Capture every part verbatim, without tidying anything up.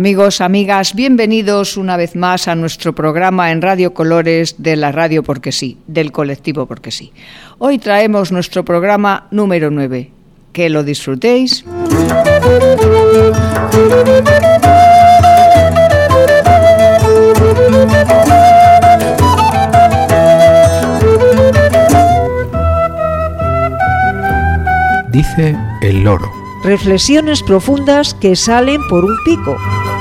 Amigos, amigas, bienvenidos una vez más a nuestro programa en Radio Colores de la Radio Porque Sí, del colectivo Porque Sí. Hoy traemos nuestro programa número nueve. Que lo disfrutéis. Dice el loro. Reflexiones profundas que salen por un pico.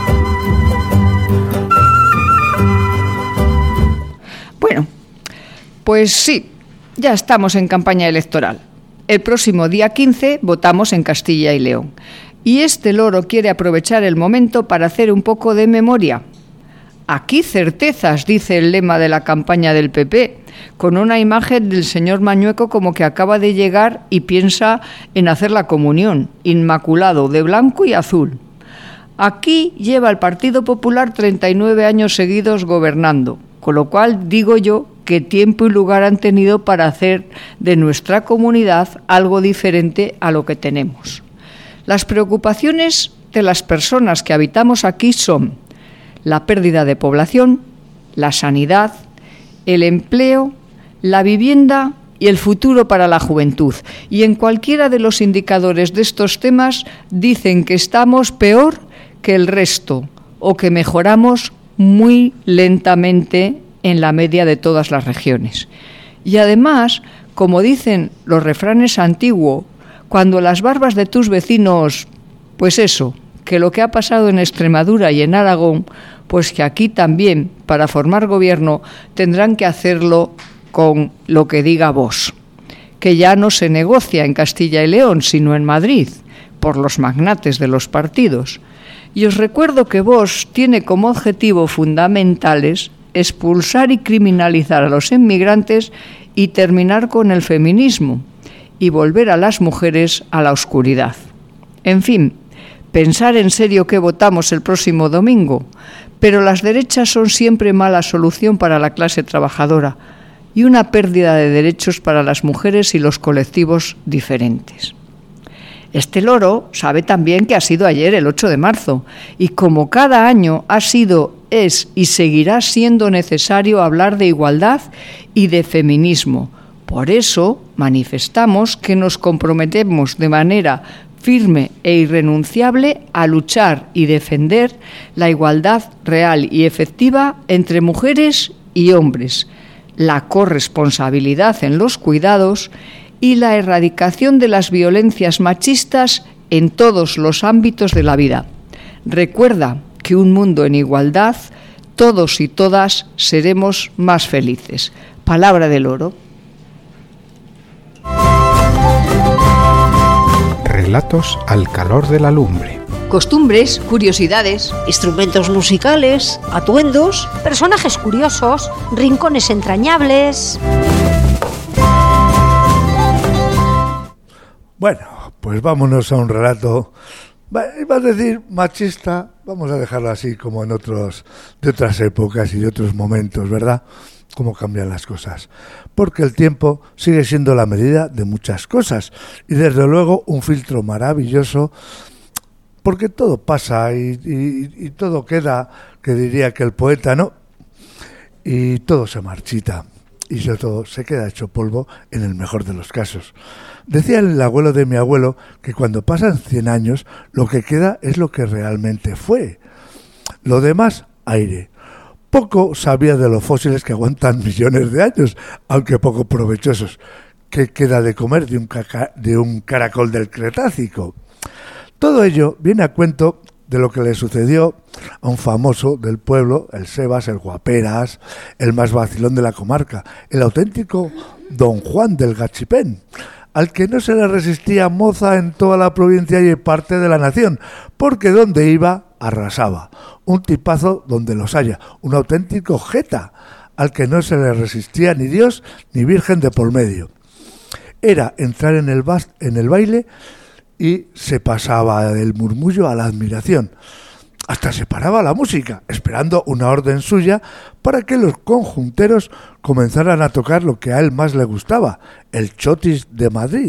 Bueno, pues sí, ya estamos en campaña electoral. El próximo día quince votamos en Castilla y León. Y este loro quiere aprovechar el momento para hacer un poco de memoria. Aquí certezas, dice el lema de la campaña del P P, con una imagen del señor Mañueco como que acaba de llegar y piensa en hacer la comunión, inmaculado, de blanco y azul. Aquí lleva el Partido Popular treinta y nueve años seguidos gobernando, con lo cual digo yo que tiempo y lugar han tenido para hacer de nuestra comunidad algo diferente a lo que tenemos. Las preocupaciones de las personas que habitamos aquí son la pérdida de población, la sanidad, el empleo, la vivienda y el futuro para la juventud. Y en cualquiera de los indicadores de estos temas dicen que estamos peor que el resto o que mejoramos muy lentamente en la media de todas las regiones. Y además, como dicen los refranes antiguos, cuando las barbas de tus vecinos, pues eso, que lo que ha pasado en Extremadura y en Aragón, pues que aquí también, para formar gobierno, tendrán que hacerlo con lo que diga Vox, que ya no se negocia en Castilla y León, sino en Madrid, por los magnates de los partidos. Y os recuerdo que Vox tiene como objetivo fundamentales expulsar y criminalizar a los inmigrantes y terminar con el feminismo y volver a las mujeres a la oscuridad. En fin, pensar en serio que votamos el próximo domingo, pero las derechas son siempre mala solución para la clase trabajadora y una pérdida de derechos para las mujeres y los colectivos diferentes. Este loro sabe también que ha sido ayer el ocho de marzo y como cada año ha sido, es y seguirá siendo necesario hablar de igualdad y de feminismo. Por eso manifestamos que nos comprometemos de manera firme e irrenunciable a luchar y defender la igualdad real y efectiva entre mujeres y hombres, la corresponsabilidad en los cuidados y la erradicación de las violencias machistas en todos los ámbitos de la vida. Recuerda que un mundo en igualdad, todos y todas seremos más felices. Palabra del loro. Relatos al calor de la lumbre. Costumbres, curiosidades, Instrumentos musicales, atuendos, personajes curiosos, rincones entrañables. Bueno, pues vámonos a un relato, iba a decir machista, vamos a dejarlo así como en otros, de otras épocas y de otros momentos, ¿verdad? Cómo cambian las cosas. Porque el tiempo sigue siendo la medida de muchas cosas y desde luego un filtro maravilloso, porque todo pasa y, y, y todo queda, que diría que el poeta, ¿no? Y todo se marchita y sobre todo se queda hecho polvo en el mejor de los casos. Decía el abuelo de mi abuelo que cuando pasan cien años lo que queda es lo que realmente fue. Lo demás, aire. Poco sabía de los fósiles que aguantan millones de años, aunque poco provechosos. ¿Qué queda de comer de un, caca, de un caracol del Cretácico? Todo ello viene a cuento de lo que le sucedió a un famoso del pueblo, el Sebas, el guaperas, el más vacilón de la comarca, el auténtico Don Juan del Gachipén, al que no se le resistía moza en toda la provincia y parte de la nación, porque donde iba arrasaba. Un tipazo donde los haya, un auténtico jeta, al que no se le resistía ni Dios ni Virgen de por medio. Era entrar en el, bas- en el baile y se pasaba del murmullo a la admiración. Hasta se paraba la música, esperando una orden suya para que los conjunteros comenzaran a tocar lo que a él más le gustaba, el chotis de Madrid,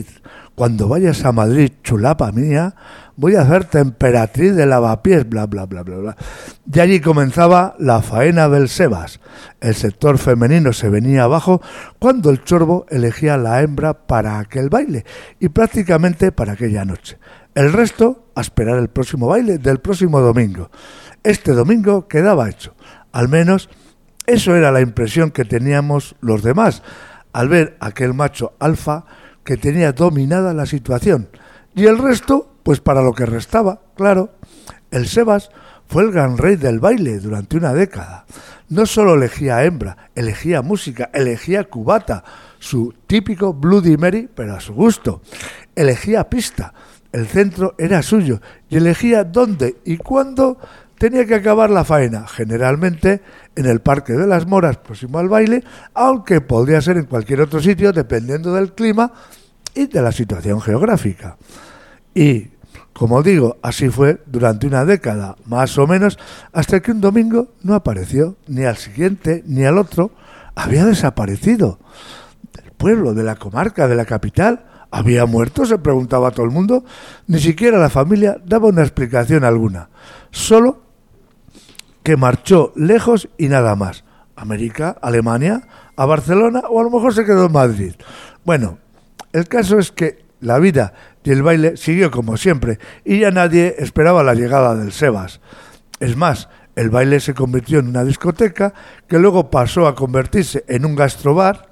Cuando vayas a Madrid, chulapa mía, voy a hacerte emperatriz de lavapiés, bla, bla, bla, bla, bla. Y allí comenzaba la faena del Sebas. El sector femenino se venía abajo cuando el chorbo elegía la hembra para aquel baile y prácticamente para aquella noche. El resto, a esperar el próximo baile del próximo domingo. Este domingo quedaba hecho. Al menos eso era la impresión que teníamos los demás al ver aquel macho alfa que tenía dominada la situación. Y el resto, pues para lo que restaba, claro. El Sebas fue el gran rey del baile durante una década. No solo elegía hembra, elegía música, elegía cubata, su típico Bloody Mary, pero a su gusto. Elegía pista, el centro era suyo, y elegía dónde y cuándo tenía que acabar la faena, generalmente en el Parque de las Moras, próximo al baile, aunque podría ser en cualquier otro sitio, dependiendo del clima y de la situación geográfica. Y, como digo, así fue durante una década, más o menos, hasta que un domingo no apareció, ni al siguiente, ni al otro, había desaparecido. Del pueblo, de la comarca, de la capital, ¿había muerto?, se preguntaba todo el mundo. Ni siquiera la familia daba una explicación alguna. Solo que marchó lejos y nada más. América, Alemania, a Barcelona o a lo mejor se quedó en Madrid. Bueno, el caso es que la vida y el baile siguió como siempre y ya nadie esperaba la llegada del Sebas. Es más, el baile se convirtió en una discoteca que luego pasó a convertirse en un gastrobar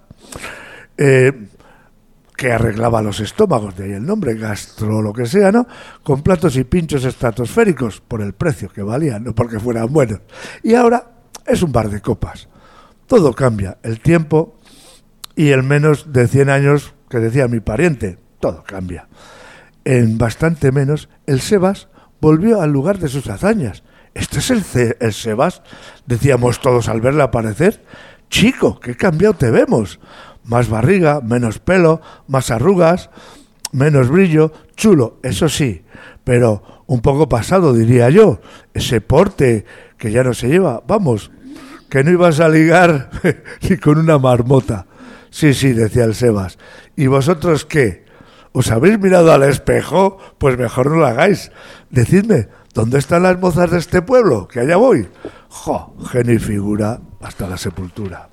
eh, que arreglaba los estómagos, de ahí el nombre, gastro lo que sea, ¿no? Con platos y pinchos estratosféricos por el precio que valían, no porque fueran buenos. Y ahora es un bar de copas. Todo cambia, el tiempo y el menos de cien años que decía mi pariente, todo cambia. En bastante menos, el Sebas volvió al lugar de sus hazañas. ¿Este es el, Ce- el Sebas?, decíamos todos al verle aparecer. Chico, qué cambiado te vemos. Más barriga, menos pelo, más arrugas, menos brillo, chulo, eso sí, pero un poco pasado, diría yo. Ese porte que ya no se lleva, vamos, que no ibas a ligar ni con una marmota. Sí, sí, decía el Sebas. ¿Y vosotros qué? ¿Os habéis mirado al espejo? Pues mejor no lo hagáis. Decidme, ¿dónde están las mozas de este pueblo? Que allá voy. Jo, genio y figura hasta la sepultura.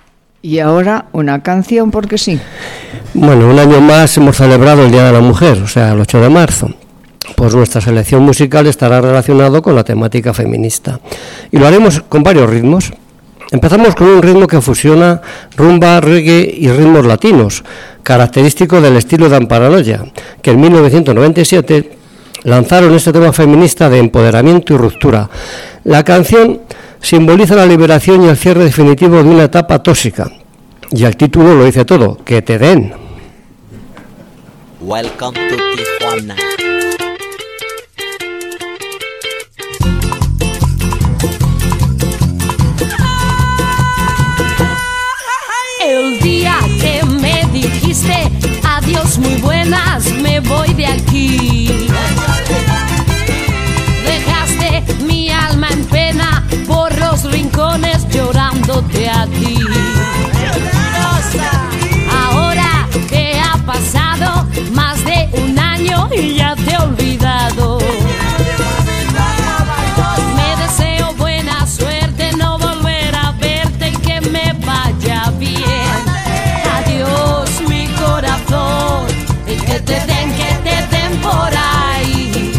Y ahora una canción porque sí. Bueno, un año más hemos celebrado el Día de la Mujer, o sea, el ocho de marzo. Pues nuestra selección musical estará relacionado con la temática feminista. Y lo haremos con varios ritmos. Empezamos con un ritmo que fusiona rumba, reggae y ritmos latinos, característico del estilo de Amparanoia, que en mil novecientos noventa y siete lanzaron este tema feminista de empoderamiento y ruptura. La canción simboliza la liberación y el cierre definitivo de una etapa tóxica. Y el título lo dice todo, que te den. Welcome to Tijuana. El día que me dijiste adiós muy buenas, me voy de aquí. Dejaste mi alma en pena por los rincones llorándote a ti. Ahora que ha pasado más de un año y ya te he olvidado. Me deseo buena suerte, no volver a verte y que me vaya bien. Adiós mi corazón, y que te den, que te den por ahí.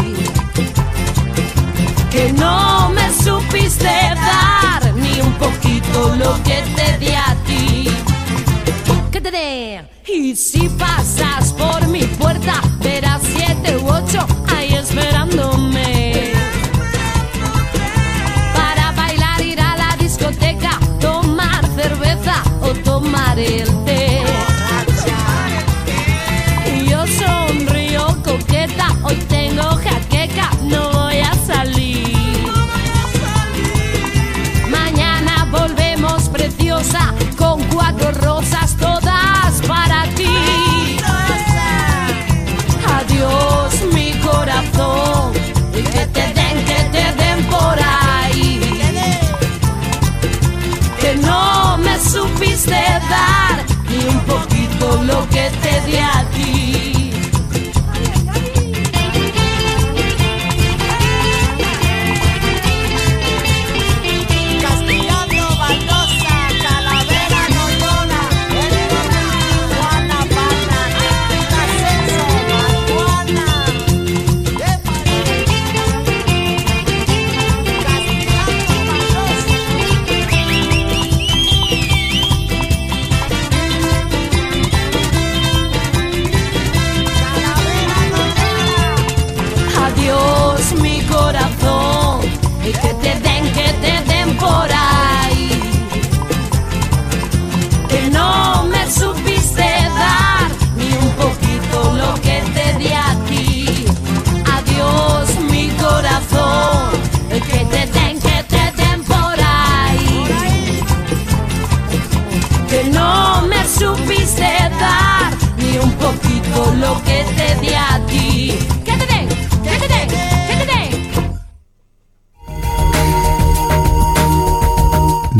Que no me supiste dar ni un poquito lo que te di a ti. Que te den. Y si pasas por mi puerta, verás siete u ocho ahí esperándome. Para bailar, ir a la discoteca, tomar cerveza o tomar el té. Y yo sonrío coqueta, hoy tengo jaqueca, no voy a salir. Mañana volvemos preciosa, con cuatro rosas todas para ti. Adiós mi corazón, y que te den, que te den por ahí. Que no me supiste dar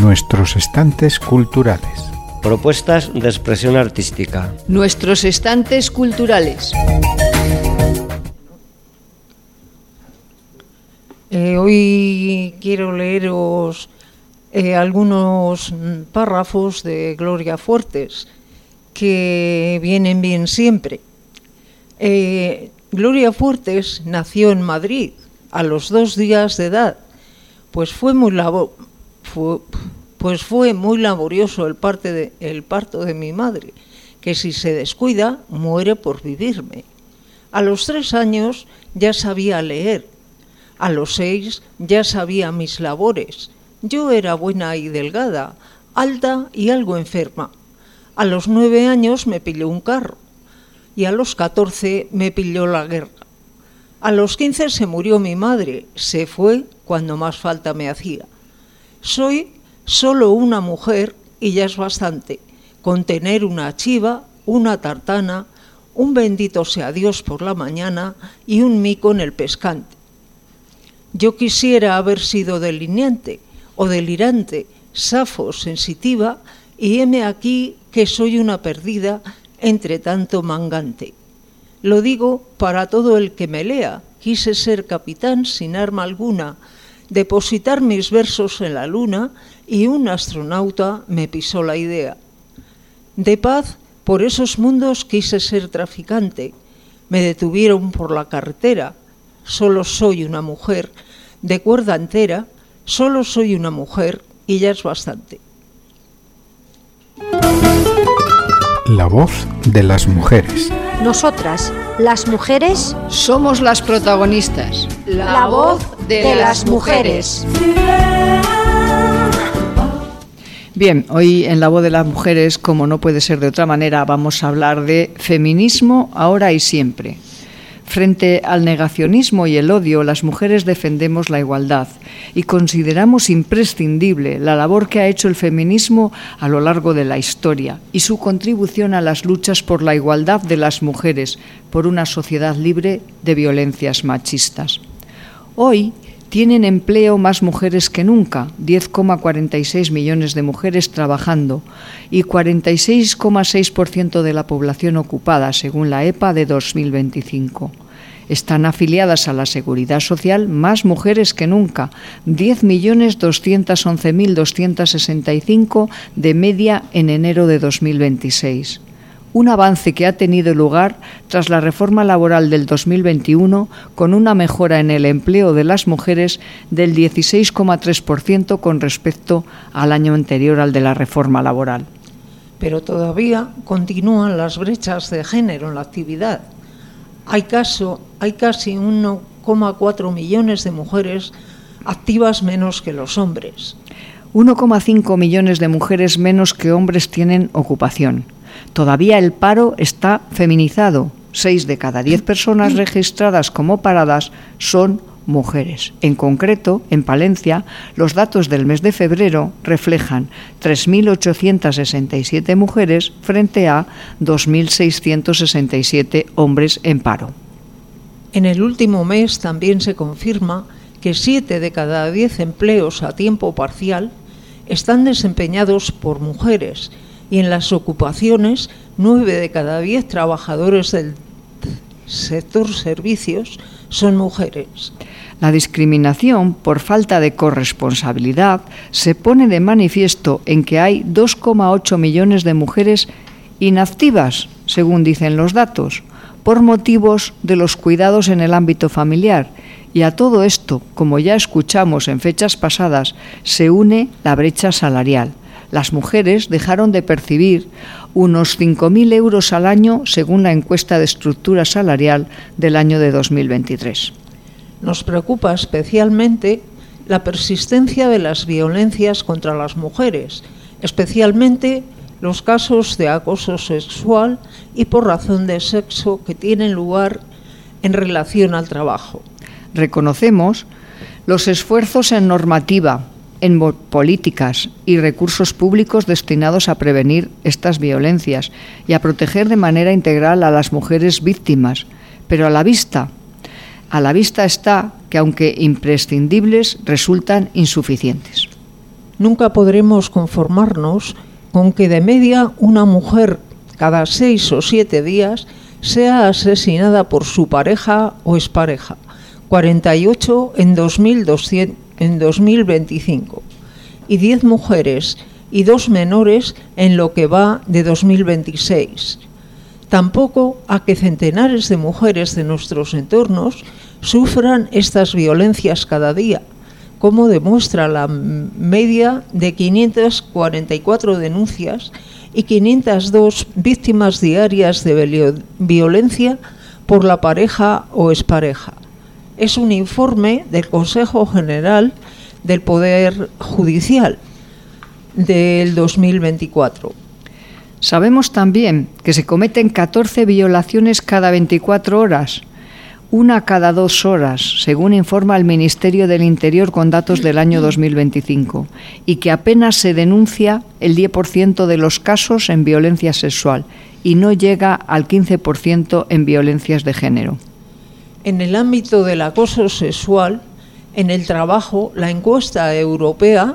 Nuestros estantes culturales. Propuestas de expresión artística. Nuestros estantes culturales. Eh, hoy quiero leeros eh, algunos párrafos de Gloria Fuertes que vienen bien siempre. Eh, Gloria Fuertes nació en Madrid a los dos días de edad, pues fue muy labo- fue, pues fue muy laborioso el, parte de, el parto de mi madre, que si se descuida muere por vivirme. A los tres años ya sabía leer, a los seis ya sabía mis labores. Yo era buena y delgada, alta y algo enferma. A los nueve años me pilló un carro y a los catorce me pilló la guerra. A los quince se murió mi madre, se fue cuando más falta me hacía. Soy solo una mujer y ya es bastante, con tener una chiva, una tartana, un bendito sea Dios por la mañana y un mico en el pescante. Yo quisiera haber sido delineante o delirante, safo, sensitiva, y heme aquí que soy una perdida entre tanto mangante. Lo digo para todo el que me lea, quise ser capitán sin arma alguna, depositar mis versos en la luna y un astronauta me pisó la idea. De paz, por esos mundos quise ser traficante, me detuvieron por la carretera, solo soy una mujer, de cuerda entera, solo soy una mujer y ya es bastante. La voz de las mujeres. Nosotras, las mujeres, Somos las protagonistas. la voz de las mujeres. Bien, hoy en La Voz de las Mujeres, como no puede ser de otra manera, vamos a hablar de feminismo ahora y siempre. Frente al negacionismo y el odio, las mujeres defendemos la igualdad y consideramos imprescindible la labor que ha hecho el feminismo a lo largo de la historia y su contribución a las luchas por la igualdad de las mujeres, por una sociedad libre de violencias machistas. Hoy tienen empleo más mujeres que nunca, diez coma cuarenta y seis millones de mujeres trabajando y cuarenta y seis coma seis por ciento de la población ocupada, según la E P A de dos mil veinticinco. Están afiliadas a la Seguridad Social más mujeres que nunca, diez millones doscientos once mil doscientos sesenta y cinco de media en enero de dos mil veintiséis. Un avance que ha tenido lugar tras la reforma laboral del dos mil veintiuno, con una mejora en el empleo de las mujeres del dieciséis coma tres por ciento con respecto al año anterior al de la reforma laboral. Pero todavía continúan las brechas de género en la actividad. Hay, caso, hay casi uno coma cuatro millones de mujeres activas menos que los hombres. uno coma cinco millones de mujeres menos que hombres tienen ocupación. Todavía el paro está feminizado. Seis de cada diez personas registradas como paradas son mujeres. En concreto, en Palencia, los datos del mes de febrero reflejan tres mil ochocientos sesenta y siete mujeres frente a dos mil seiscientos sesenta y siete hombres en paro. En el último mes también se confirma que siete de cada diez empleos a tiempo parcial están desempeñados por mujeres y en las ocupaciones nueve de cada diez trabajadores del sector servicios son mujeres. La discriminación por falta de corresponsabilidad se pone de manifiesto en que hay dos coma ocho millones de mujeres inactivas, según dicen los datos, por motivos de los cuidados en el ámbito familiar. Y a todo esto, como ya escuchamos en fechas pasadas, se une la brecha salarial. Las mujeres dejaron de percibir unos cinco mil euros al año, según la encuesta de estructura salarial del año de dos mil veintitrés. Nos preocupa especialmente la persistencia de las violencias contra las mujeres, especialmente los casos de acoso sexual y por razón de sexo que tienen lugar en relación al trabajo. Reconocemos los esfuerzos en normativa, en políticas y recursos públicos destinados a prevenir estas violencias y a proteger de manera integral a las mujeres víctimas, pero a la vista, a la vista está que, aunque imprescindibles, resultan insuficientes. nunca podremos conformarnos con que de media una mujer cada seis o siete días sea asesinada por su pareja o expareja, cuarenta y ocho en dos mil veinticinco, y diez mujeres y dos menores en lo que va de dos mil veintiséis. Tampoco a que centenares de mujeres de nuestros entornos sufran estas violencias cada día, como demuestra la media de quinientas cuarenta y cuatro denuncias y quinientas dos víctimas diarias de violencia por la pareja o expareja. Es un informe del Consejo General del Poder Judicial del dos mil veinticuatro. Sabemos también que se cometen catorce violaciones cada veinticuatro horas, una cada dos horas, según informa el Ministerio del Interior con datos del año dos mil veinticinco, y que apenas se denuncia el diez por ciento de los casos en violencia sexual y no llega al quince por ciento en violencias de género. En el ámbito del acoso sexual, en el trabajo, la encuesta europea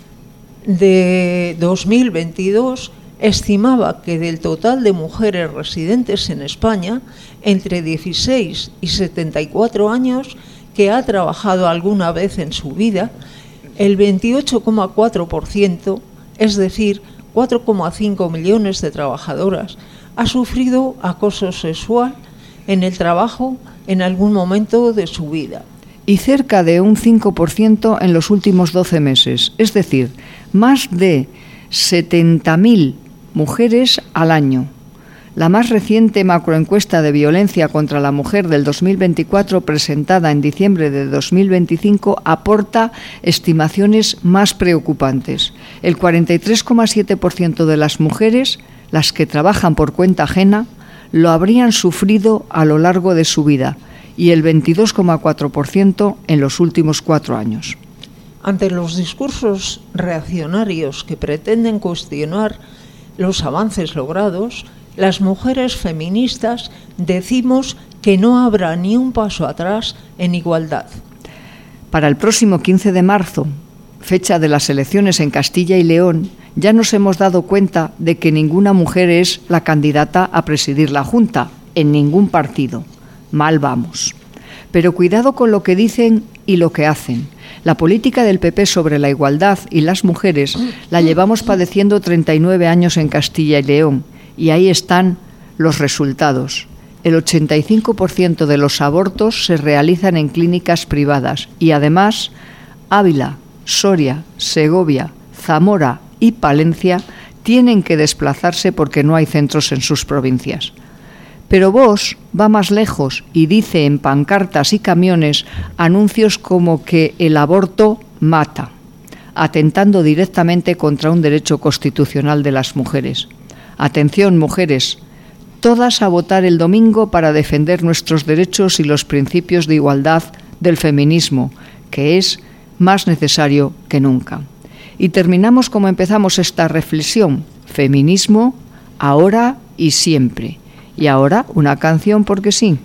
de dos mil veintidós estimaba que del total de mujeres residentes en España, entre dieciséis y setenta y cuatro años, que ha trabajado alguna vez en su vida, el veintiocho coma cuatro por ciento, es decir, cuatro coma cinco millones de trabajadoras, ha sufrido acoso sexual en el trabajo en algún momento de su vida. Y cerca de un cinco por ciento en los últimos doce meses, es decir, más de setenta mil mujeres al año. La más reciente macroencuesta de violencia contra la mujer del dos mil veinticuatro, presentada en diciembre de dos mil veinticinco, aporta estimaciones más preocupantes. El cuarenta y tres coma siete por ciento de las mujeres, las que trabajan por cuenta ajena, lo habrían sufrido a lo largo de su vida, y el veintidós coma cuatro por ciento en los últimos cuatro años. Ante los discursos reaccionarios que pretenden cuestionar los avances logrados, las mujeres feministas decimos que no habrá ni un paso atrás en igualdad. Para el próximo quince de marzo, fecha de las elecciones en Castilla y León, ya nos hemos dado cuenta de que ninguna mujer es la candidata a presidir la Junta, en ningún partido. Mal vamos. Pero cuidado con lo que dicen y lo que hacen. La política del P P sobre la igualdad y las mujeres la llevamos padeciendo treinta y nueve años en Castilla y León, y ahí están los resultados. El ochenta y cinco por ciento de los abortos se realizan en clínicas privadas y además Ávila, Soria, Segovia, Zamora y Palencia tienen que desplazarse porque no hay centros en sus provincias. Pero Vox va más lejos y dice en pancartas y camiones anuncios como que el aborto mata, atentando directamente contra un derecho constitucional de las mujeres. Atención, mujeres, todas a votar el domingo para defender nuestros derechos y los principios de igualdad del feminismo, que es más necesario que nunca. Y terminamos como empezamos esta reflexión: feminismo ahora y siempre. Y ahora una canción porque sí.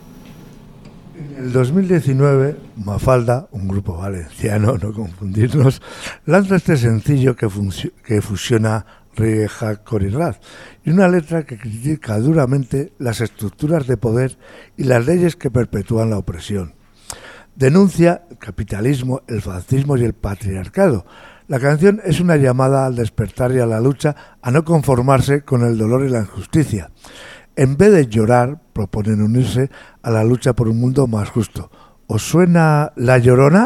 En el dos mil diecinueve, Mafalda, un grupo valenciano, no confundirnos, lanza este sencillo que, func- que fusiona reggae, hardcore y rap, y una letra que critica duramente las estructuras de poder y las leyes que perpetúan la opresión. Denuncia el capitalismo, el fascismo y el patriarcado. La canción es una llamada al despertar y a la lucha, a no conformarse con el dolor y la injusticia. En vez de llorar, proponen unirse a la lucha por un mundo más justo. ¿Os suena La Llorona?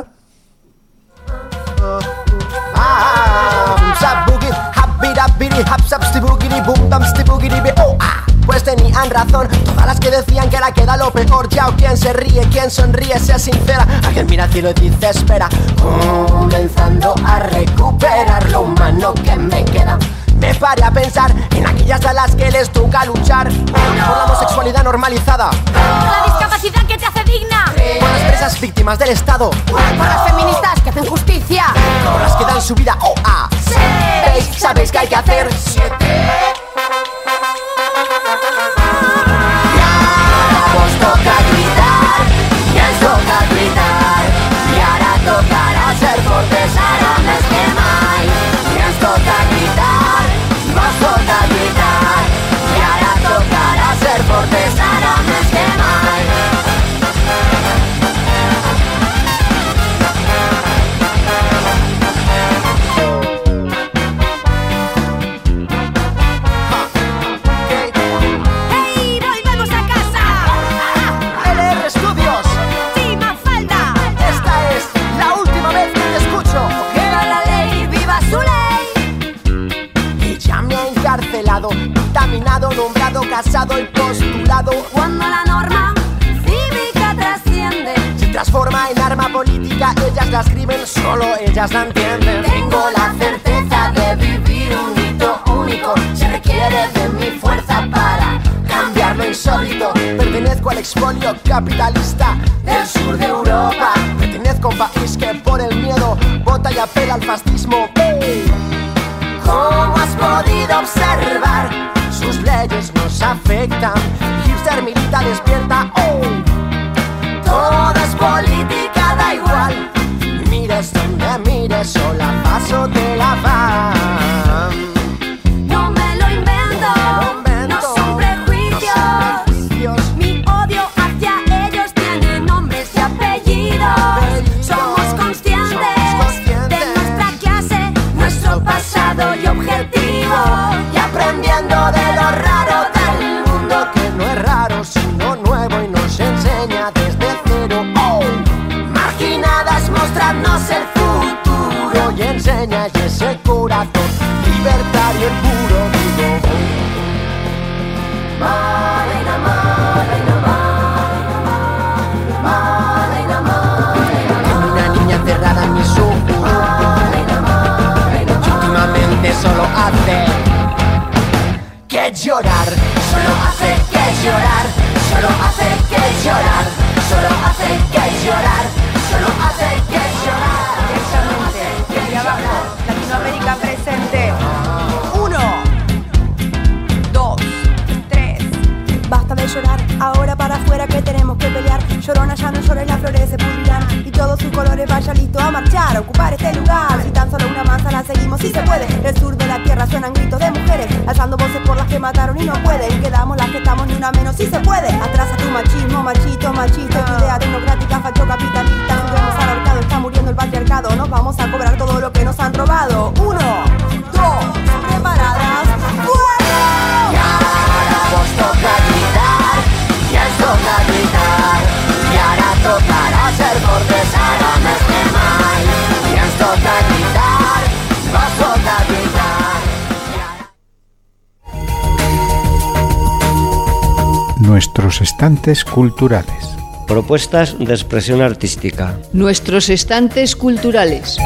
Pues tenían razón todas las que decían que la queda lo peor. Ya o quien se ríe, quien sonríe, sea sincera. Alguien mira al cielo y dice espera, comenzando a recuperar lo humano que me queda. Me paré a pensar en aquellas a las que les toca luchar por la homosexualidad normalizada, por la discapacidad que te hace digna, por las presas víctimas del Estado, por las feministas que hacen justicia, por las que dan su vida oh, ah. ¿Veis? ¿Sabéis qué hay que hacer? Siete. Toca gritar, y es toca gritar, y ahora tocará ser fuertes, ahora més que mai. pasado y postulado. Cuando la norma cívica trasciende, se transforma en arma política, ellas la escriben, solo ellas la entienden. Tengo la certeza de vivir un hito único, se requiere de mi fuerza para cambiar lo insólito. Pertenezco al expolio capitalista del sur de Europa. Pertenezco a un país que por el miedo vota y apela al fascismo. ¿Cómo has podido observar? Sus leyes nos afectan. Hipster milita despierta. Oh. Todo es política, da igual. Mires donde mires, sola paso de la van. No me lo invento, no, me lo invento. No son prejuicios. No son prejuicios. Mi odio hacia ellos tiene nombres y apellidos. Apellidos. Somos conscientes, Somos conscientes de nuestra clase, nuestro pasado y objetivo. Y aprendiendo de lo raro del mundo, que no es raro sino nuevo y nos enseña desde cero. Oh. Marginadas mostrarnos el futuro y enseña y ese corazón libertario y puro. Digo, Malena, Malena, Malena, Malena, Malena, una niña encerrada en mi ojos. Malena, Malena, y últimamente solo hace que llorar, solo hace que llorar, solo hace que llorar, solo hace que llorar, solo hace que llorar. Exactamente, desde abajo, Latinoamérica presente. Uno, dos, tres. Basta de llorar, ahora para afuera que tenemos que pelear. Llorona ya no llores, las flores se pudrirán y todos sus colores vaya listo a marchar, a ocupar este lugar. Si tan solo una manza la seguimos, si se puede. Del sur de la tierra suenan gritos de mujeres, alzando voces por las que mataron y no pueden. Quedamos las que estamos, ni una menos, si se puede. Atrás a tu machismo, machito, machista, tu idea democrática, facho capitalista. Subimos al arcado, está muriendo el patriarcado. Nos vamos a cobrar todo lo que nos han robado. Uno, dos, preparadas, ¡fuego! Y ahora vos toca gritar, y él toca gritar, y ahora tocará ser cortés, ahora no esté mal. Y él toca gritar, vos toca gritar. Nuestros estantes culturales. Propuestas de expresión artística. Nuestros estantes culturales.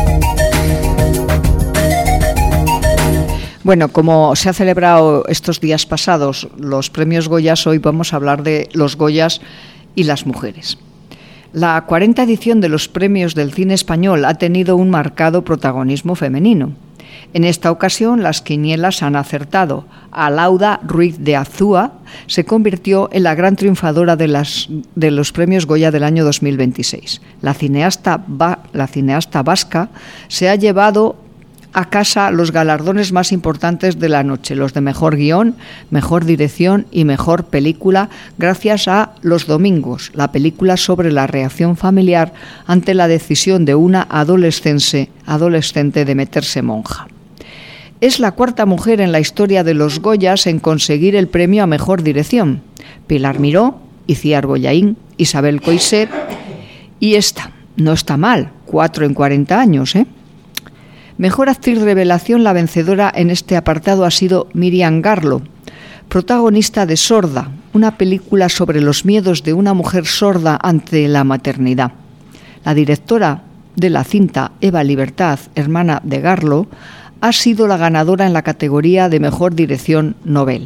Bueno, como se ha celebrado estos días pasados los premios Goyas, hoy vamos a hablar de los Goyas y las mujeres. La cuarta edición de los premios del cine español ha tenido un marcado protagonismo femenino. En esta ocasión, las quinielas han acertado. Alauda Ruiz de Azúa se convirtió en la gran triunfadora de, las, de los premios Goya del año dos mil veintiséis. La cineasta, la cineasta vasca se ha llevado a casa los galardones más importantes de la noche, los de mejor guión, mejor dirección y mejor película, gracias a Los Domingos, la película sobre la reacción familiar ante la decisión de una adolescente, adolescente de meterse monja. Es la cuarta mujer en la historia de los Goyas en conseguir el premio a mejor dirección. Pilar Miró, Itziar Bollaín, Isabel Coixet y esta. No está mal, cuatro en cuarenta años, ¿eh? Mejor actriz revelación, la vencedora en este apartado ha sido Miriam Garlo, protagonista de Sorda, una película sobre los miedos de una mujer sorda ante la maternidad. La directora de la cinta, Eva Libertad, hermana de Garlo, ha sido la ganadora en la categoría de mejor dirección Nobel.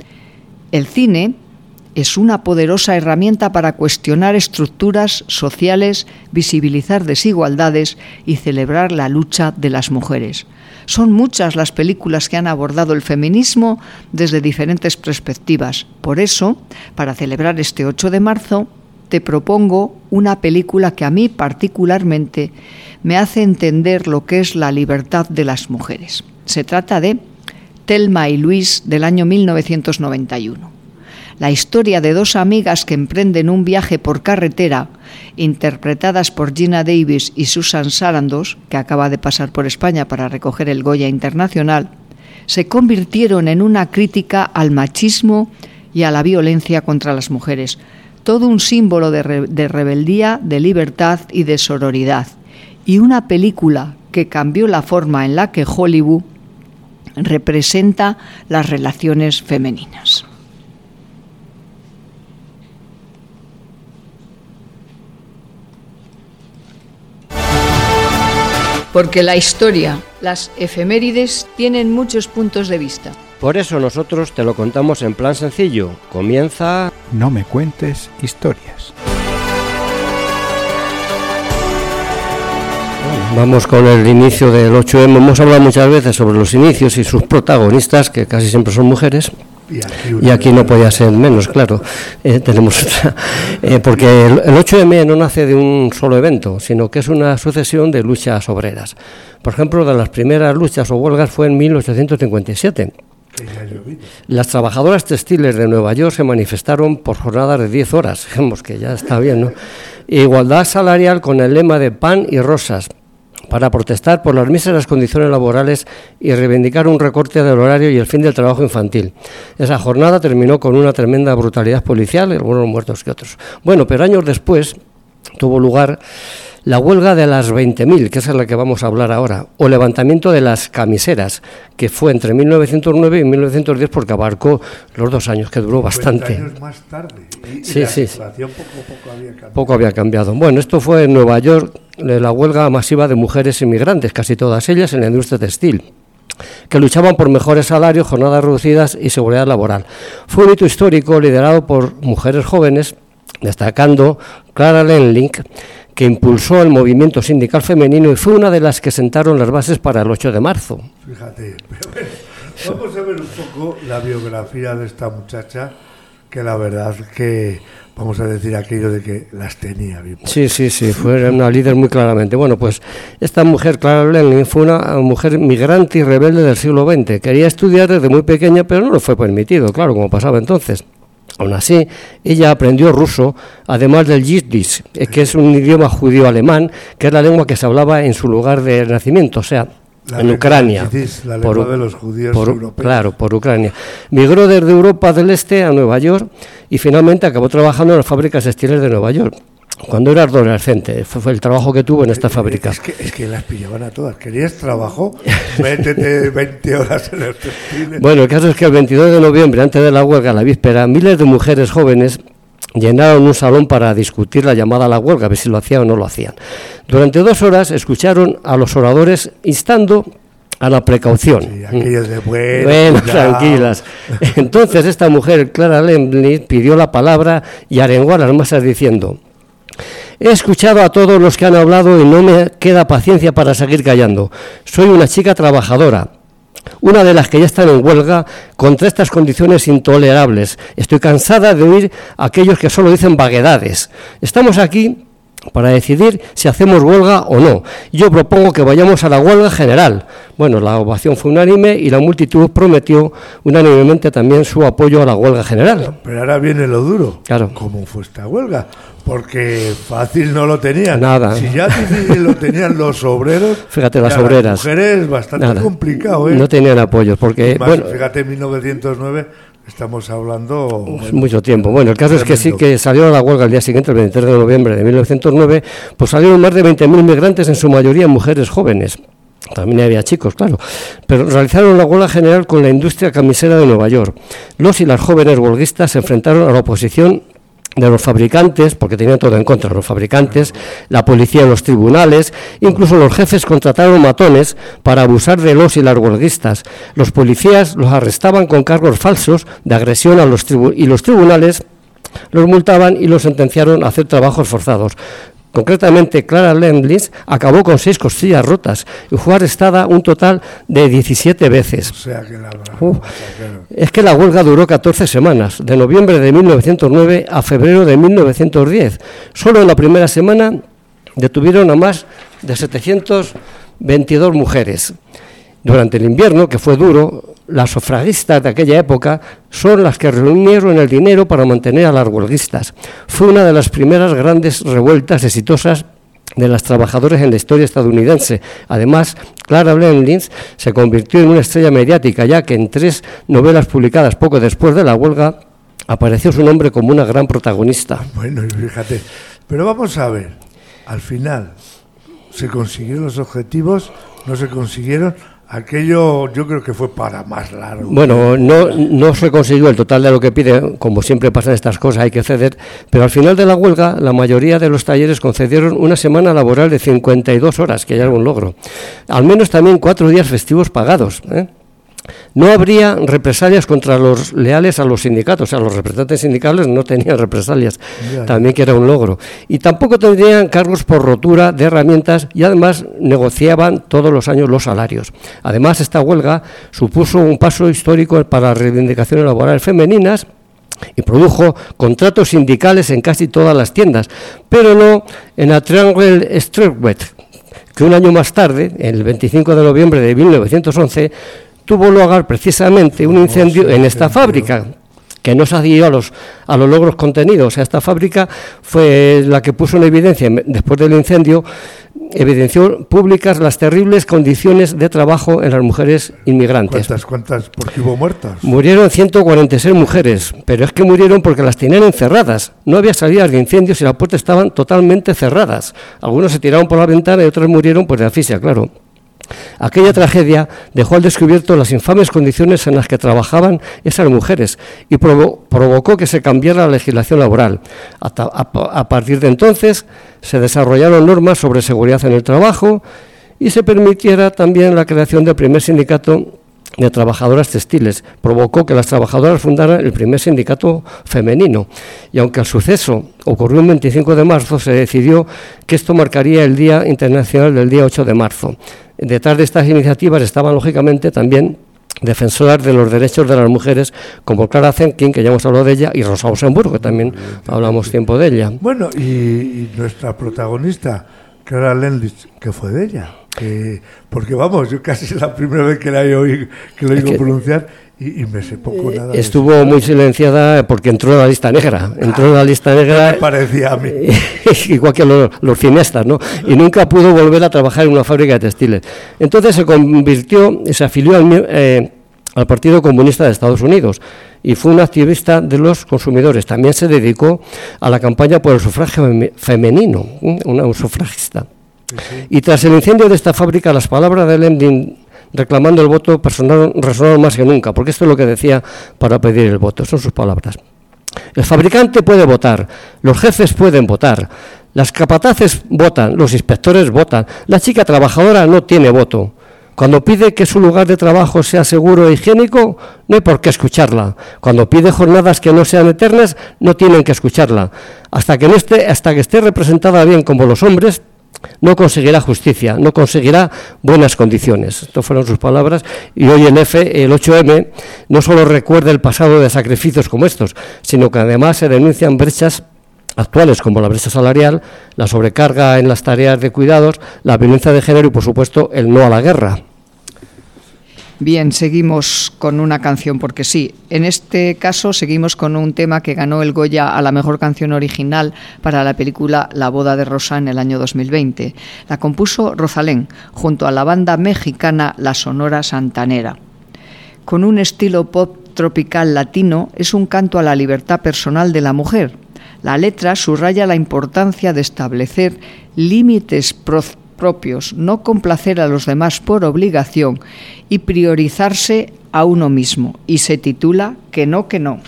El cine es una poderosa herramienta para cuestionar estructuras sociales, visibilizar desigualdades y celebrar la lucha de las mujeres. Son muchas las películas que han abordado el feminismo desde diferentes perspectivas. Por eso, para celebrar este ocho de marzo, te propongo una película que a mí particularmente me hace entender lo que es la libertad de las mujeres. Se trata de Thelma y Luis, del año mil novecientos noventa y uno. La historia de dos amigas que emprenden un viaje por carretera, interpretadas por Gina Davis y Susan Sarandon, que acaba de pasar por España para recoger el Goya Internacional, se convirtieron en una crítica al machismo y a la violencia contra las mujeres. Todo un símbolo de, re- de rebeldía, de libertad y de sororidad. Y una película que cambió la forma en la que Hollywood representa las relaciones femeninas. Porque la historia, las efemérides, tienen muchos puntos de vista. Por eso nosotros te lo contamos en plan sencillo. Comienza... No me cuentes historias. Vamos con el inicio del ocho eme. Hemos hablado muchas veces sobre los inicios y sus protagonistas, que casi siempre son mujeres. Y aquí, y aquí no podía ser menos, claro. Eh, tenemos otra. Eh, porque el, el ocho eme no nace de un solo evento, sino que es una sucesión de luchas obreras. Por ejemplo, de las primeras luchas o huelgas fue en mil ochocientos cincuenta y siete. Las trabajadoras textiles de Nueva York se manifestaron por jornadas de diez horas, digamos que ya está bien, ¿no? Igualdad salarial con el lema de pan y rosas, para protestar por las míseras condiciones laborales y reivindicar un recorte del horario y el fin del trabajo infantil. Esa jornada terminó con una tremenda brutalidad policial, algunos muertos que otros. Bueno, pero años después tuvo lugar la huelga de las veinte mil, que es la que vamos a hablar ahora, o levantamiento de las camiseras, que fue entre mil novecientos nueve y mil novecientos diez, porque abarcó los dos años, que duró bastante. años más tarde. Y, sí, y la sí. situación poco, poco había cambiado. Poco había cambiado. Bueno, esto fue en Nueva York, la huelga masiva de mujeres inmigrantes, casi todas ellas en la industria textil, que luchaban por mejores salarios, jornadas reducidas y seguridad laboral. Fue un hito histórico liderado por mujeres jóvenes, destacando Clara Lemling, que impulsó el movimiento sindical femenino y fue una de las que sentaron las bases para el ocho de marzo. Fíjate, pero bueno, vamos a ver un poco la biografía de esta muchacha, que la verdad que, vamos a decir aquello de que las tenía bien. Sí, sí, sí, fue una líder muy claramente. Bueno, pues esta mujer, Clara Lemling, fue una mujer migrante y rebelde del siglo veinte. Quería estudiar desde muy pequeña, pero no le fue permitido, claro, como pasaba entonces. Aún así, ella aprendió ruso, además del yiddish, que es un idioma judío-alemán, que es la lengua que se hablaba en su lugar de nacimiento, o sea, la en Ucrania. Yiddish, la lengua por, de los judíos por, europeos. Claro, por Ucrania. Migró desde Europa del Este a Nueva York y finalmente acabó trabajando en las fábricas textiles de Nueva York. Cuando era adolescente, fue, fue el trabajo que tuvo en esta fábrica. Es que, es que las pillaban a todas. ¿Querías trabajo? Métete veinte horas en el textil. Bueno, el caso es que el veintidós de noviembre, antes de la huelga, la víspera, miles de mujeres jóvenes llenaron un salón para discutir la llamada a la huelga, a ver si lo hacían o no lo hacían. Durante dos horas escucharon a los oradores instando a la precaución. Sí, aquellos de bueno, bueno tranquilas. Entonces esta mujer, Clara Lemling, pidió la palabra y arengó a las masas diciendo: he escuchado a todos los que han hablado y no me queda paciencia para seguir callando. Soy una chica trabajadora, una de las que ya están en huelga contra estas condiciones intolerables. Estoy cansada de oír a aquellos que solo dicen vaguedades. Estamos aquí para decidir si hacemos huelga o no. Yo propongo que vayamos a la huelga general. Bueno, la ovación fue unánime y la multitud prometió unánimemente también su apoyo a la huelga general. Pero ahora viene lo duro. Claro. ¿Cómo fue esta huelga? Porque fácil no lo tenían. Nada. Si ya difícil lo tenían los obreros. Fíjate, las obreras. Las mujeres, bastante Nada. complicado, ¿eh? No tenían apoyos, porque... Más, bueno, fíjate, en mil novecientos nueve estamos hablando... Bueno, mucho tiempo. Bueno, el caso tremendo. Es que sí que salieron a la huelga el día siguiente, el veintitrés de noviembre de mil novecientos nueve, pues salieron más de veinte mil migrantes, en su mayoría mujeres jóvenes. También había chicos, claro, pero realizaron la huelga general con la industria camisera de Nueva York. Los y las jóvenes huelguistas se enfrentaron a la oposición de los fabricantes, porque tenían todo en contra, los fabricantes, la policía en los tribunales, incluso los jefes contrataron matones para abusar de los y las huelguistas. Los policías los arrestaban con cargos falsos de agresión a los tribu- y los tribunales los multaban y los sentenciaron a hacer trabajos forzados. Concretamente, Clara Lemling acabó con seis costillas rotas y fue arrestada un total de diecisiete veces. O sea que la verdad, uh, es que la huelga duró catorce semanas, de noviembre de mil novecientos nueve a febrero de mil novecientos diez. Solo en la primera semana detuvieron a más de setecientas veintidós mujeres. Durante el invierno, que fue duro, las sufragistas de aquella época son las que reunieron el dinero para mantener a las huelguistas. Fue una de las primeras grandes revueltas exitosas de las trabajadoras en la historia estadounidense. Además, Clara Lemling se convirtió en una estrella mediática, ya que en tres novelas publicadas poco después de la huelga apareció su nombre como una gran protagonista. Bueno, fíjate, pero vamos a ver, al final, ¿se consiguieron los objetivos? ¿No se consiguieron? aquello yo creo que fue para más largo. Bueno, no, no se consiguió el total de lo que pide, como siempre pasa en estas cosas, hay que ceder, pero al final de la huelga la mayoría de los talleres concedieron una semana laboral de cincuenta y dos horas, que ya era un logro. Al menos también cuatro días festivos pagados, ¿eh? No habría represalias contra los leales a los sindicatos, o sea, los representantes sindicales no tenían represalias, yeah. También que era un logro. Y tampoco tendrían cargos por rotura de herramientas y además negociaban todos los años los salarios. Además, esta huelga supuso un paso histórico para las reivindicaciones laborales femeninas y produjo contratos sindicales en casi todas las tiendas, pero no en la Triangle Streetway, que un año más tarde, el veinticinco de noviembre de mil novecientos once, tuvo lugar precisamente un incendio en esta fábrica, que no se adhirió a los, a los logros contenidos. O sea, esta fábrica fue la que puso en evidencia, después del incendio, evidenció públicas las terribles condiciones de trabajo en las mujeres inmigrantes. ¿Cuántas, cuántas? Porque hubo muertas. Murieron ciento cuarenta y seis mujeres, pero es que murieron porque las tenían encerradas. No había salidas de incendios y las puertas estaban totalmente cerradas. Algunos se tiraron por la ventana y otros murieron pues de asfixia, claro. Aquella tragedia dejó al descubierto las infames condiciones en las que trabajaban esas mujeres y provo- provocó que se cambiara la legislación laboral. Hasta, a, a partir de entonces se desarrollaron normas sobre seguridad en el trabajo y se permitiera también la creación del primer sindicato de trabajadoras textiles. Provocó que las trabajadoras fundaran el primer sindicato femenino. Y aunque el suceso ocurrió el veinticinco de marzo, se decidió que esto marcaría el Día Internacional del día ocho de marzo. Detrás de estas iniciativas estaban, lógicamente, también defensoras de los derechos de las mujeres, como Clara Zetkin, que ya hemos hablado de ella, y Rosa Luxemburgo, que también hablamos tiempo de ella. Bueno, y, y nuestra protagonista, Clara Lenlich, ¿qué fue de ella? Que, porque vamos, yo casi es la primera vez que la he oído, que lo oigo pronunciar y, y me sé poco nada. Estuvo de muy silenciada porque entró en la lista negra. Entró en la lista negra. Me parecía a mí. Igual que los, los cineastas, ¿no? Y nunca pudo volver a trabajar en una fábrica de textiles. Entonces se convirtió, se afilió al, eh, al Partido Comunista de Estados Unidos y fue una activista de los consumidores. También se dedicó a la campaña por el sufragio femenino, una un sufragista. Sí, sí. Y tras el incendio de esta fábrica, las palabras de Lending reclamando el voto personal resonaron más que nunca, porque esto es lo que decía para pedir el voto, son sus palabras. El fabricante puede votar, los jefes pueden votar, las capataces votan, los inspectores votan, la chica trabajadora no tiene voto. Cuando pide que su lugar de trabajo sea seguro e higiénico, no hay por qué escucharla. Cuando pide jornadas que no sean eternas, no tienen que escucharla. Hasta que no esté, hasta que esté representada bien como los hombres, no conseguirá justicia, no conseguirá buenas condiciones. Estas fueron sus palabras. Y hoy el F, el ocho eme, no solo recuerda el pasado de sacrificios como estos, sino que además se denuncian brechas actuales como la brecha salarial, la sobrecarga en las tareas de cuidados, la violencia de género y, por supuesto, el no a la guerra. Bien, seguimos con una canción, porque sí, en este caso seguimos con un tema que ganó el Goya a la mejor canción original para la película La boda de Rosa en el año dos mil veinte. La compuso Rosalén, junto a la banda mexicana La Sonora Santanera. Con un estilo pop tropical latino, es un canto a la libertad personal de la mujer. La letra subraya la importancia de establecer límites propios propios, no complacer a los demás por obligación y priorizarse a uno mismo, y se titula Que no, que no.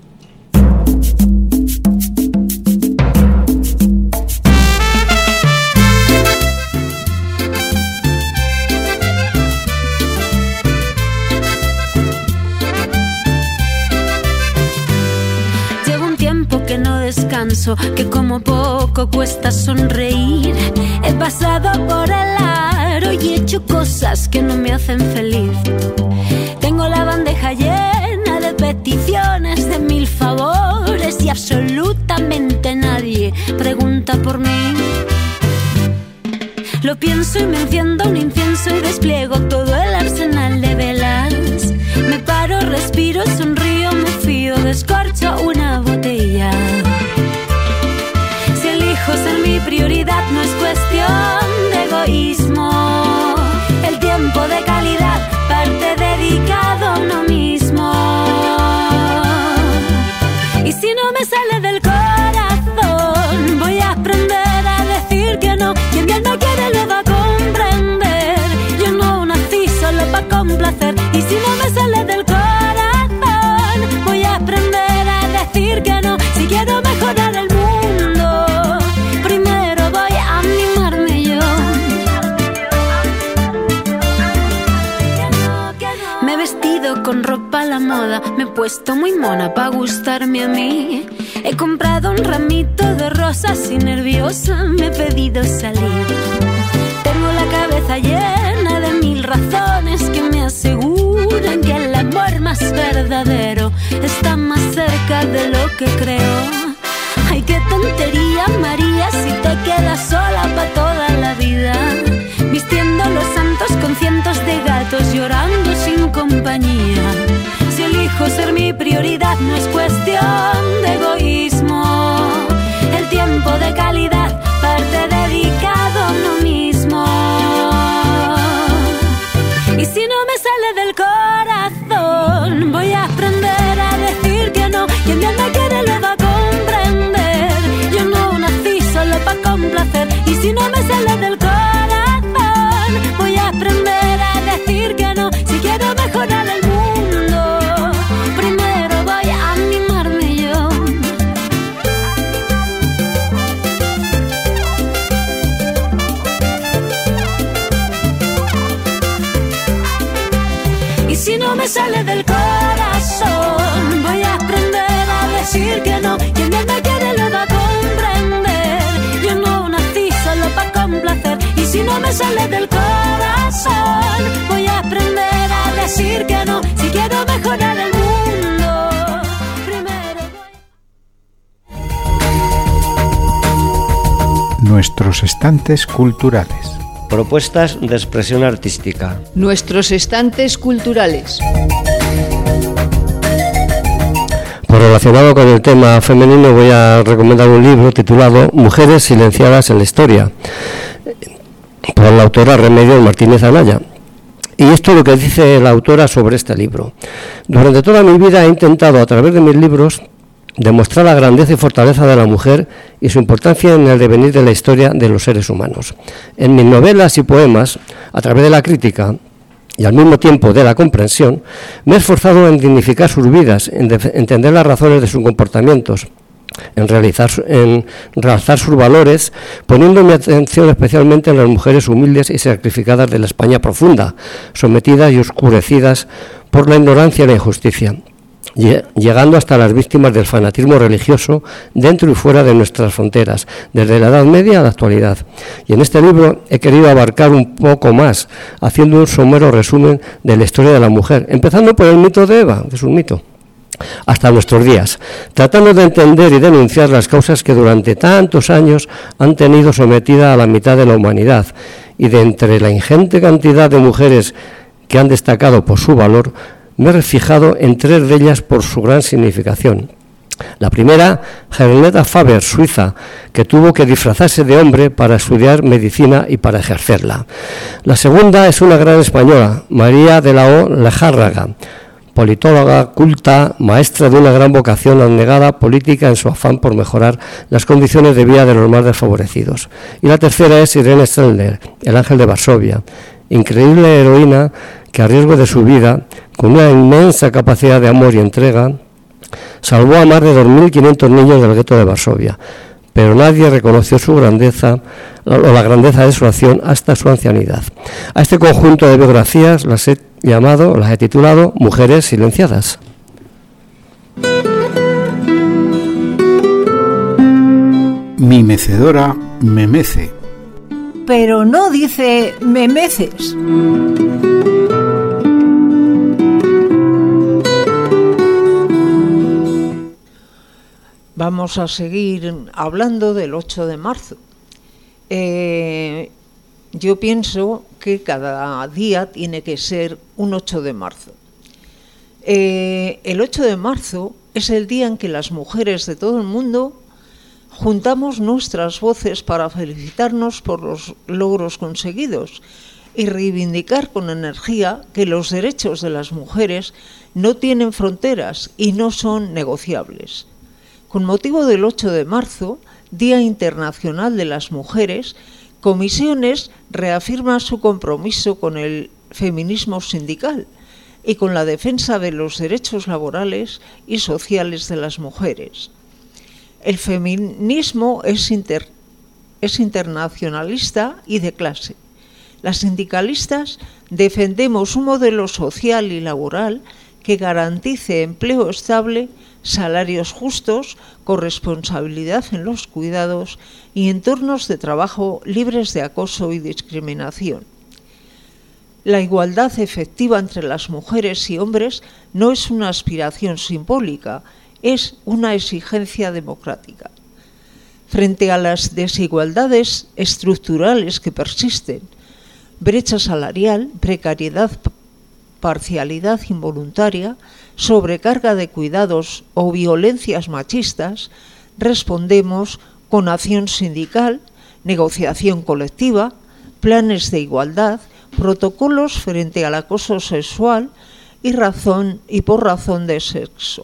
Llevo un tiempo que no descanso, que como poco cuesta sonreír. He pasado por el aro y he hecho cosas que no me hacen feliz. Tengo la bandeja llena de peticiones, de mil favores, y absolutamente nadie pregunta por mí. Lo pienso y me enciendo un incienso y despliego todo el arsenal de velas. Me paro, respiro, sonrío, me fío, descorcho una botella. Si elijo ser mi prioridad, no es cuestión de egoísmo. El tiempo de calidad parte dedicado a uno mismo. Y si no me sale del corazón, voy a aprender a decir que no. Quien bien no quiere lo va a comprender. Yo no nací solo para moda, me he puesto muy mona pa' gustarme a mí. He comprado un ramito de rosas y nerviosa me he pedido salir. Tengo la cabeza llena de mil razones que me aseguran que el amor más verdadero está más cerca de lo que creo. Ay, qué tontería, María, si te quedas sola pa' toda la vida, vistiendo los santos con cientos de gatos, llorando sin compañía. Si elijo ser mi prioridad, no es cuestión de egoísmo. El tiempo de calidad parte dedicado a uno mismo. Y si no me sale del corazón, voy a aprender a decir que no. Quien bien me quiere lo va a comprender. Yo no nací solo para complacer. Y si no me sale del corazón, voy a aprender a decir que no. Si quiero mejorar el mundo, primero voy a animarme yo. Y si no me sale del corazón, voy a aprender a decir que no. Quien bien me quiere lo va a comprender. Yo no nací solo para complacer. Y si no me sale del corazón, voy a aprender a decir que no. Si quiero mejorar el mundo, primero voy... Nuestros estantes culturales. Propuestas de expresión artística. Nuestros estantes culturales. Pues relacionado con el tema femenino, voy a recomendar un libro titulado Mujeres silenciadas en la historia, por la autora Remedios Martínez Anaya. Y esto es lo que dice la autora sobre este libro. Durante toda mi vida he intentado, a través de mis libros, demostrar la grandeza y fortaleza de la mujer y su importancia en el devenir de la historia de los seres humanos. En mis novelas y poemas, a través de la crítica y al mismo tiempo de la comprensión, me he esforzado en dignificar sus vidas, en de- entender las razones de sus comportamientos, en, realizar, en realzar sus valores, poniendo mi atención especialmente en las mujeres humildes y sacrificadas de la España profunda, sometidas y oscurecidas por la ignorancia y la injusticia, llegando hasta las víctimas del fanatismo religioso dentro y fuera de nuestras fronteras, desde la Edad Media a la actualidad. Y en este libro he querido abarcar un poco más, haciendo un somero resumen de la historia de la mujer, empezando por el mito de Eva, que es un mito, hasta nuestros días, tratando de entender y denunciar las causas que durante tantos años han tenido sometida a la mitad de la humanidad, y de entre la ingente cantidad de mujeres que han destacado por su valor, me he fijado en tres de ellas por su gran significación. La primera, Henrietta Faber, suiza, que tuvo que disfrazarse de hombre para estudiar medicina y para ejercerla. La segunda es una gran española, María de la O. Lejárraga, politóloga, culta, maestra de una gran vocación abnegada política en su afán por mejorar las condiciones de vida de los más desfavorecidos. Y la tercera es Irene Stelner, el ángel de Varsovia, increíble heroína que a riesgo de su vida, con una inmensa capacidad de amor y entrega, salvó a más de dos mil quinientos niños del gueto de Varsovia, pero nadie reconoció su grandeza o la grandeza de su acción hasta su ancianidad. A este conjunto de biografías las he llamado, las he titulado Mujeres silenciadas. Mi mecedora me mece. Pero no dice me meces. Vamos a seguir hablando del ocho de marzo. Eh, yo pienso que cada día tiene que ser un ocho de marzo. Eh, el ocho de marzo es el día en que las mujeres de todo el mundo juntamos nuestras voces para felicitarnos por los logros conseguidos y reivindicar con energía que los derechos de las mujeres no tienen fronteras y no son negociables. Con motivo del ocho de marzo, Día Internacional de las Mujeres, Comisiones reafirma su compromiso con el feminismo sindical y con la defensa de los derechos laborales y sociales de las mujeres. El feminismo es, inter, es internacionalista y de clase. Las sindicalistas defendemos un modelo social y laboral que garantice empleo estable, salarios justos, corresponsabilidad en los cuidados y entornos de trabajo libres de acoso y discriminación. La igualdad efectiva entre las mujeres y hombres no es una aspiración simbólica, es una exigencia democrática. Frente a las desigualdades estructurales que persisten, brecha salarial, precariedad, parcialidad involuntaria, sobrecarga de cuidados o violencias machistas, respondemos con acción sindical, negociación colectiva, planes de igualdad, protocolos frente al acoso sexual y, razón, y por razón de sexo.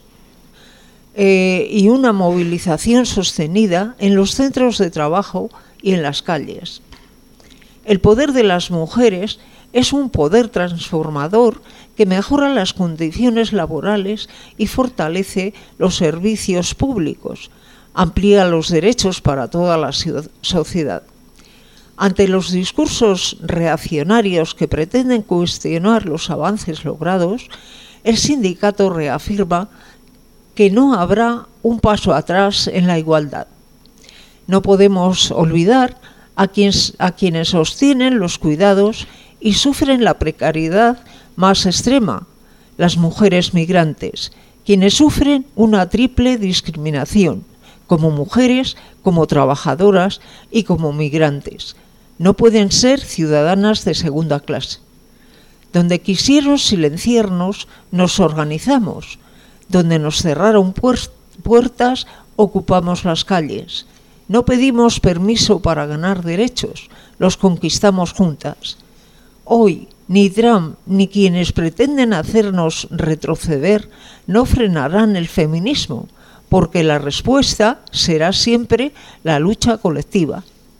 Eh, y una movilización sostenida en los centros de trabajo y en las calles. El poder de las mujeres es un poder transformador que mejora las condiciones laborales y fortalece los servicios públicos, amplía los derechos para toda la sociedad. Ante los discursos reaccionarios que pretenden cuestionar los avances logrados, el sindicato reafirma que no habrá un paso atrás en la igualdad. No podemos olvidar a quienes, a quienes sostienen los cuidados y sufren la precariedad más extrema, las mujeres migrantes, quienes sufren una triple discriminación, como mujeres, como trabajadoras y como migrantes. No pueden ser ciudadanas de segunda clase. Donde quisieron silenciarnos, nos organizamos. Donde nos cerraron puertas, ocupamos las calles. No pedimos permiso para ganar derechos, los conquistamos juntas. Hoy, ni Trump ni quienes pretenden hacernos retroceder no frenarán el feminismo, porque la respuesta será siempre la lucha colectiva.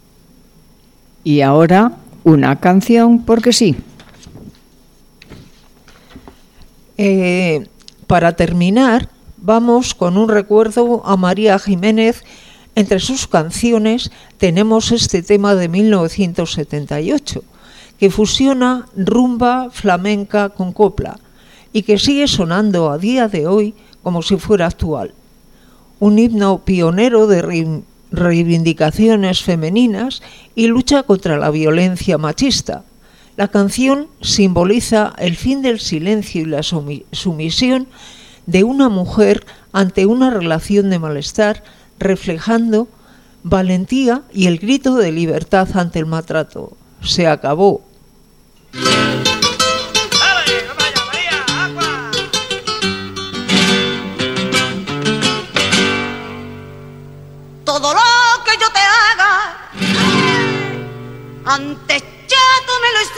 Y ahora, una canción porque sí. Eh... Para terminar, vamos con un recuerdo a María Jiménez. Entre sus canciones tenemos este tema de mil novecientos setenta y ocho, que fusiona rumba flamenca con copla y que sigue sonando a día de hoy como si fuera actual. Un himno pionero de reivindicaciones femeninas y lucha contra la violencia machista. La canción simboliza el fin del silencio y la sumisión de una mujer ante una relación de malestar, reflejando valentía y el grito de libertad ante el maltrato. Se acabó. Todo lo que yo te haga, antes ya tú me lo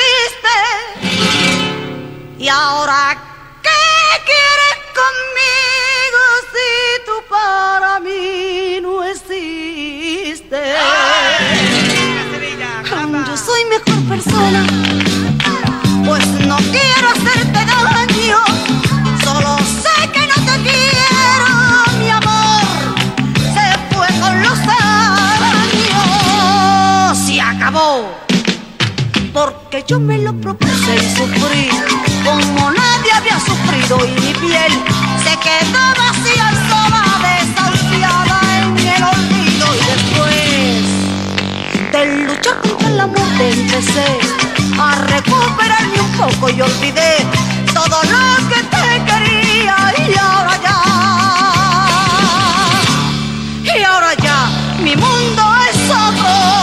hiciste, y ahora ¿qué quieres conmigo si tú para mí no existes? Yo soy mejor persona, pues no quiero hacerte daño, solo sé que no te quiero, mi amor, se fue con los años, se acabó. Porque yo me lo propuse y sufrí como nadie había sufrido, y mi piel se quedó vacía, sola, desahuciada en el olvido. Y después de luchar contra la muerte empecé a recuperarme un poco y olvidé todo lo que te quería, y ahora ya, y ahora ya mi mundo es otro.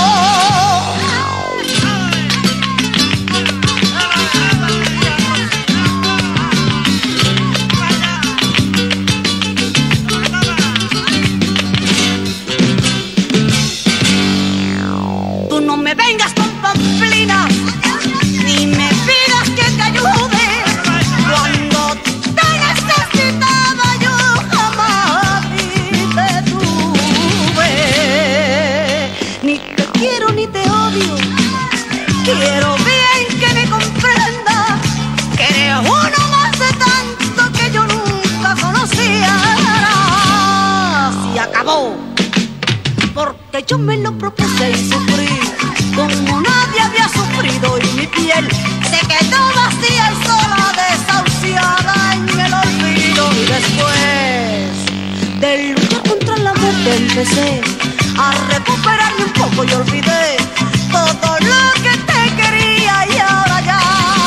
Vengas con pamplinas, ni me pidas que te ayude. Cuando te necesitaba yo jamás te tuve. Ni te quiero ni te odio, quiero bien que me comprenda que eres uno más de tanto que yo nunca conocía. Se acabó, porque yo me lo propuse y sufrí como nadie había sufrido y mi piel se quedó vacía y sola, desahuciada en el olvido. Y después de luchar contra la muerte empecé a recuperarme un poco y olvidé todo lo que te quería y ahora ya,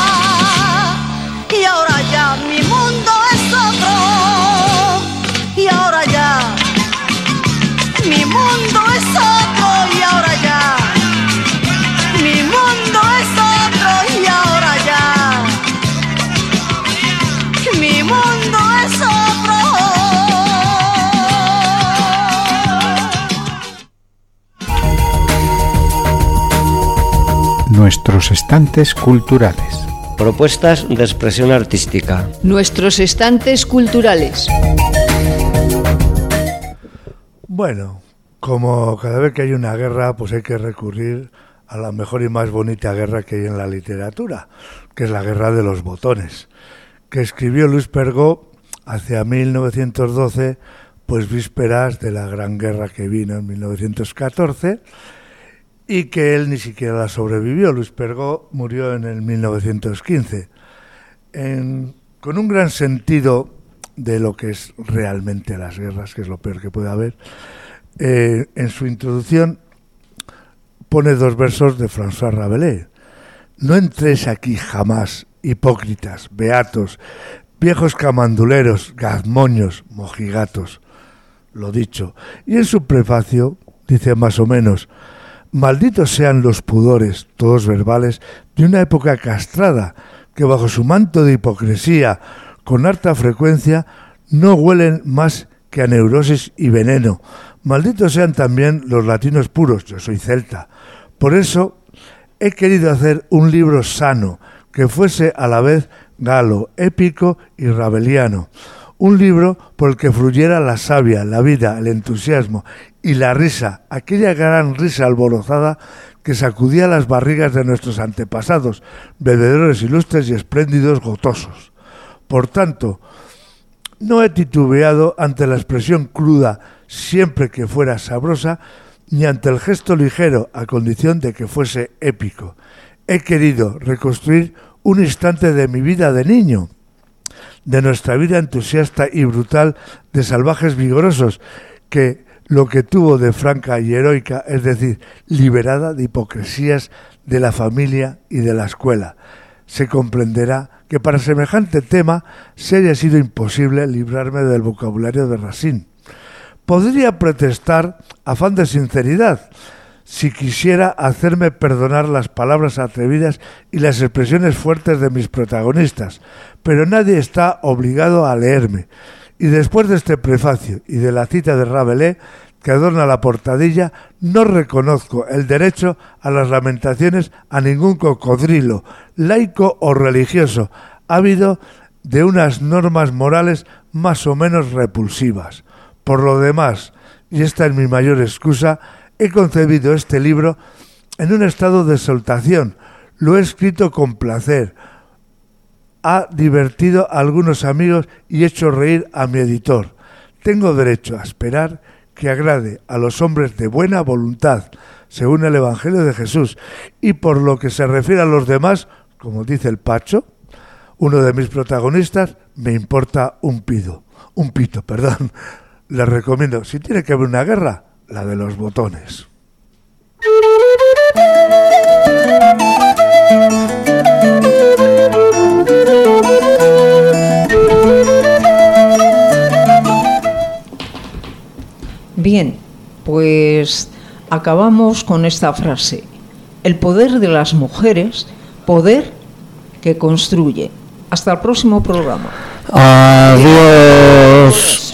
y ahora ya mi mundo es otro, y ahora ya mi mundo es otro, y ahora ya mi mundo es otro, y ahora ya mi mundo es otro. Nuestros estantes culturales. Propuestas de expresión artística. Nuestros estantes culturales. Bueno, como cada vez que hay una guerra, pues hay que recurrir a la mejor y más bonita guerra que hay en la literatura, que es la Guerra de los Botones, que escribió Luis Pergó hacia mil novecientos doce, pues vísperas de la Gran Guerra que vino en mil novecientos catorce, y que él ni siquiera la sobrevivió. Luis Pergó murió en el mil novecientos quince, en, con un gran sentido de lo que es realmente las guerras, que es lo peor que puede haber. Eh, en su introducción pone dos versos de François Rabelais. No entréis aquí jamás, hipócritas, beatos, viejos camanduleros, gazmoños, mojigatos. Lo dicho. Y en su prefacio dice más o menos: malditos sean los pudores, todos verbales, de una época castrada, que bajo su manto de hipocresía, con harta frecuencia, no huelen más que a neurosis y veneno. Malditos sean también los latinos puros, yo soy celta. Por eso he querido hacer un libro sano, que fuese a la vez galo, épico y rabeliano. Un libro por el que fluyera la savia, la vida, el entusiasmo y la risa, aquella gran risa alborozada que sacudía las barrigas de nuestros antepasados, bebedores ilustres y espléndidos gotosos. Por tanto, no he titubeado ante la expresión cruda, siempre que fuera sabrosa, ni ante el gesto ligero, a condición de que fuese épico. He querido reconstruir un instante de mi vida de niño, de nuestra vida entusiasta y brutal de salvajes vigorosos, que lo que tuvo de franca y heroica, es decir, liberada de hipocresías de la familia y de la escuela. Se comprenderá que para semejante tema se haya sido imposible librarme del vocabulario de Racine. Podría pretextar afán de sinceridad, si quisiera hacerme perdonar las palabras atrevidas y las expresiones fuertes de mis protagonistas, pero nadie está obligado a leerme. Y después de este prefacio y de la cita de Rabelais que adorna la portadilla, no reconozco el derecho a las lamentaciones a ningún cocodrilo, laico o religioso, ávido de unas normas morales más o menos repulsivas. Por lo demás, y esta es mi mayor excusa, he concebido este libro en un estado de exaltación. Lo he escrito con placer. Ha divertido a algunos amigos y hecho reír a mi editor. Tengo derecho a esperar que agrade a los hombres de buena voluntad, según el Evangelio de Jesús. Y por lo que se refiere a los demás, como dice el Pacho, uno de mis protagonistas, me importa un pito. Un pito, perdón. Les recomiendo, si tiene que haber una guerra, la de los botones. Bien, pues acabamos con esta frase. El poder de las mujeres, poder que construye. Hasta el próximo programa. Adiós.